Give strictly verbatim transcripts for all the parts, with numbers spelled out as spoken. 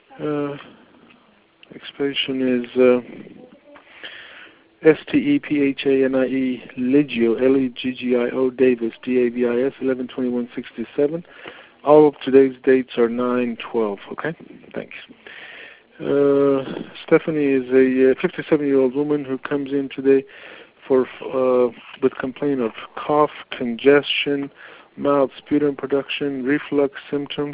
Uh, next patient is uh, S T E P H A N I E Legio, L E G G I O Davis, D A V I S, eleven twenty-one sixty-seven. All of today's dates are nine twelve. Okay, thanks. Uh, Stephanie is a fifty-seven-year-old woman who comes in today for uh, with complaint of cough, congestion, mild sputum production, reflux symptoms,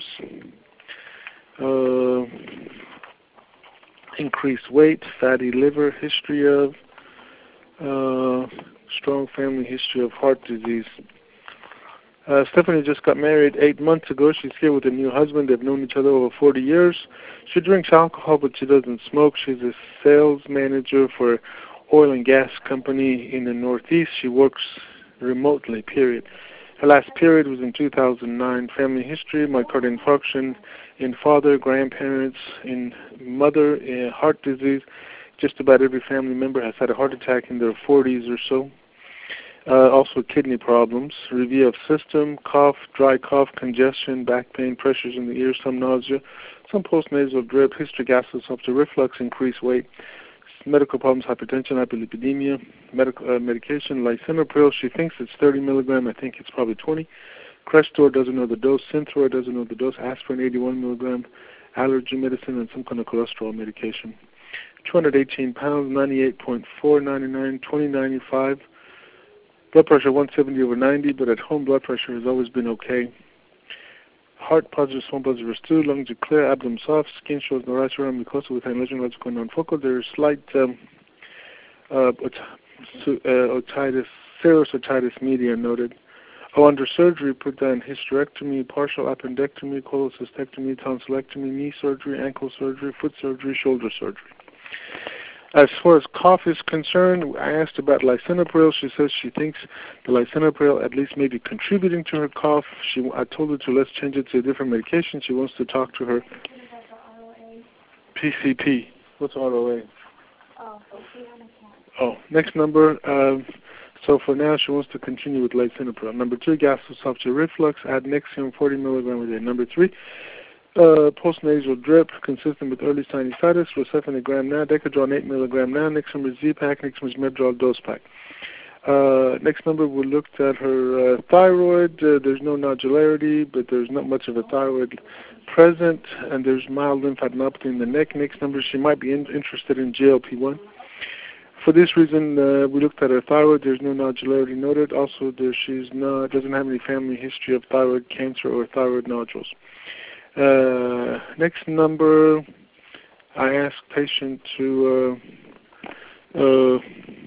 uh, increased weight, fatty liver, history of, uh, strong family history of heart disease. Uh, Stephanie just got married eight months ago. She's here with a new husband. They've known each other over forty years. She drinks alcohol, but she doesn't smoke. She's a sales manager for an oil and gas company in the Northeast. She works remotely, period. Her last period was in two thousand nine. Family history, myocardial infarction in father, grandparents, in mother, uh, heart disease. Just about every family member has had a heart attack in their forties or so. Uh, also kidney problems, review of system, cough, dry cough, congestion, back pain, pressures in the ear, some nausea, some postnasal drip, history, gastroesophageal reflux, increased weight, medical problems, hypertension, hyperlipidemia, medical uh, medication, lisinopril. She thinks it's thirty milligram. I think it's probably twenty. Crestor doesn't know the dose. Synthroid doesn't know the dose. Aspirin eighty-one milligram, allergy medicine, and some kind of cholesterol medication. two hundred eighteen pounds, ninety-eight point four, ninety-nine, twenty, ninety-five. Blood pressure one seventy over ninety, but at home blood pressure has always been okay. Heart positive, small positive two, lungs are clear, abdomen soft, skin shows no rash around mucosa with analogical non-focal. There is slight um, uh, uh, otitis, serous otitis media noted. Oh, under surgery, put down hysterectomy, partial appendectomy, cholecystectomy, tonsillectomy, knee surgery, ankle surgery, foot surgery, shoulder surgery. As far as cough is concerned, I asked about lisinopril. She says she thinks the lisinopril at least may be contributing to her cough. She, I told her to let's change it to a different medication. She wants to talk to her P C P. What's R O A? Oh, oh next number. Um, so for now, she wants to continue with lisinopril. Number two, gastroesophageal reflux. Add Nexium forty milligrams a day. Number three, Uh, postnasal drip consistent with early sinusitis, Rocephin now, Decadron eight milligram now, Nexium is Z-Pack, Nexium is Medrol dose pack. Uh, next number, we looked at her uh, thyroid. Uh, there's no nodularity, but there's not much of a thyroid present, and there's mild lymphadenopathy in the neck. Next number, she might be in, interested in G L P one. For this reason, uh, we looked at her thyroid. There's no nodularity noted. Also, there, she's not, doesn't have any family history of thyroid cancer or thyroid nodules. Uh, next number, I asked patient to uh, uh,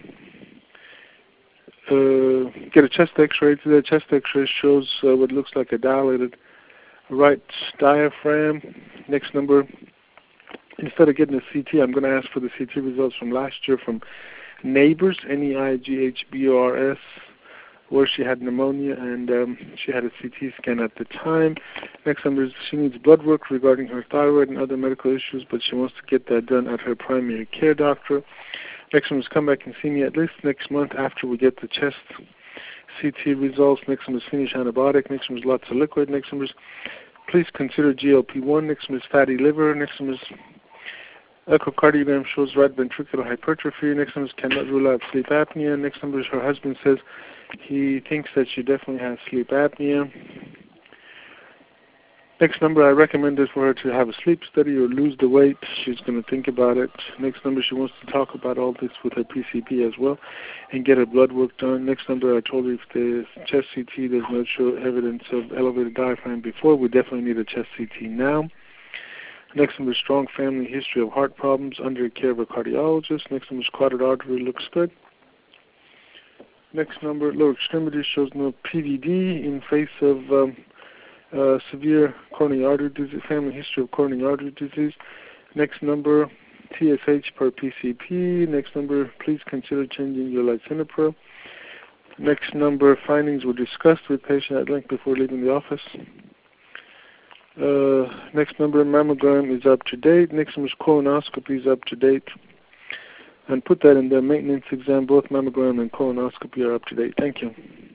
uh, get a chest X-ray. The chest X-ray shows uh, what looks like a dilated right diaphragm. Next number, instead of getting a C T, I'm going to ask for the C T results from last year from Neighbors, N E I G H B O R S, where she had pneumonia, and um, she had a C T scan at the time. Next number is she needs blood work regarding her thyroid and other medical issues, but she wants to get that done at her primary care doctor. Next one is come back and see me at least next month after we get the chest C T results. Next one is finish antibiotic. Next one is lots of liquid. Next one is please consider G L P one. Next one is fatty liver. Next one is echocardiogram shows right ventricular hypertrophy. Next one is cannot rule out sleep apnea. Next number is her husband says he thinks that she definitely has sleep apnea. Next number, I recommended for her to have a sleep study or lose the weight. She's going to think about it. Next number, she wants to talk about all this with her P C P as well and get her blood work done. Next number, I told her if the chest C T does not show evidence of elevated diaphragm before, we definitely need a chest C T now. Next number, strong family history of heart problems under care of a cardiologist. Next number, carotid artery looks good. Next number, lower extremity shows no P V D in face of um, uh, severe coronary artery disease, family history of coronary artery disease. Next number, T S H per P C P. Next number, please consider changing your lisinopril. Next number, findings were discussed with patient at length before leaving the office. Uh, next number, mammogram is up to date. Next number, colonoscopy is up to date. And put that in the maintenance exam. Both mammogram and colonoscopy are up to date. Thank you.